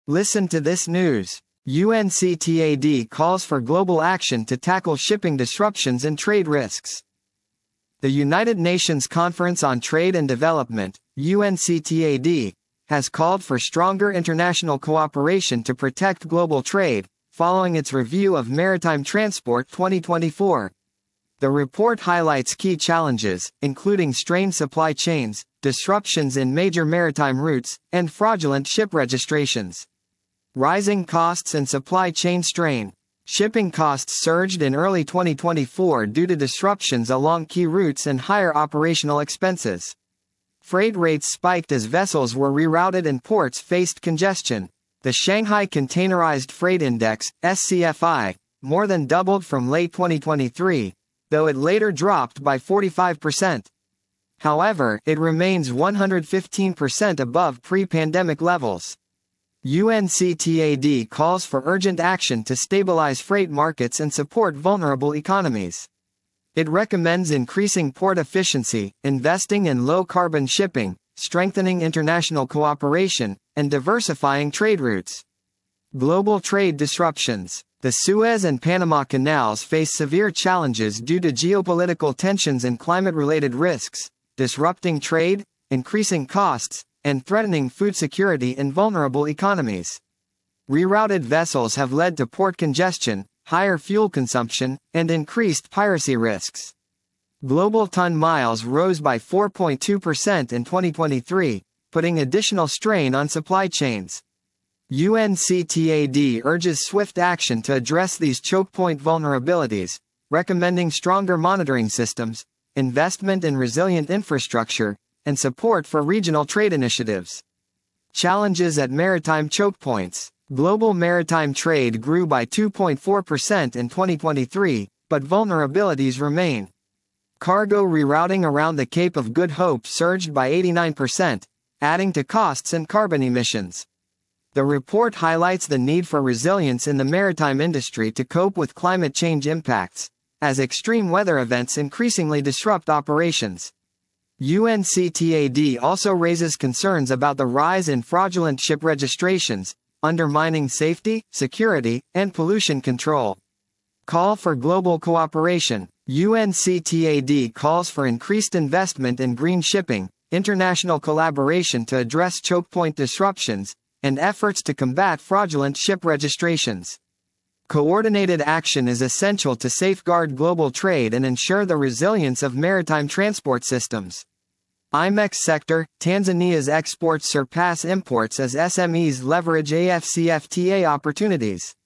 Listen to this news. UNCTAD calls for global action to tackle shipping disruptions and trade risks. The United Nations Conference on Trade and Development, UNCTAD, has called for stronger international cooperation to protect global trade, following its review of Maritime Transport 2024. The report highlights key challenges, including strained supply chains, disruptions in major maritime routes, and fraudulent ship registrations. Rising costs and supply chain strain. Shipping costs surged in early 2024 due to disruptions along key routes and higher operational expenses. Freight rates spiked as vessels were rerouted and ports faced congestion. The Shanghai Containerized Freight Index, SCFI, more than doubled from late 2023, though it later dropped by 45%. However, it remains 115% above pre-pandemic levels. UNCTAD calls for urgent action to stabilize freight markets and support vulnerable economies. It recommends increasing port efficiency, investing in low-carbon shipping, strengthening international cooperation, and diversifying trade routes. Global trade disruptions. The Suez and Panama Canals face severe challenges due to geopolitical tensions and climate-related risks, disrupting trade, increasing costs, and threatening food security in vulnerable economies. Rerouted vessels have led to port congestion, higher fuel consumption, and increased piracy risks. Global ton miles rose by 4.2% in 2023, putting additional strain on supply chains. UNCTAD urges swift action to address these choke point vulnerabilities, recommending stronger monitoring systems, investment in resilient infrastructure, and support for regional trade initiatives. Challenges at maritime choke points. Global maritime trade grew by 2.4% in 2023, but vulnerabilities remain. Cargo rerouting around the Cape of Good Hope surged by 89%, adding to costs and carbon emissions. The report highlights the need for resilience in the maritime industry to cope with climate change impacts, as extreme weather events increasingly disrupt operations. UNCTAD also raises concerns about the rise in fraudulent ship registrations, undermining safety, security, and pollution control. Call for global cooperation. UNCTAD calls for increased investment in green shipping, international collaboration to address choke point disruptions, and efforts to combat fraudulent ship registrations. Coordinated action is essential to safeguard global trade and ensure the resilience of maritime transport systems. IMEX sector. Tanzania's exports surpass imports as SMEs leverage AfCFTA opportunities.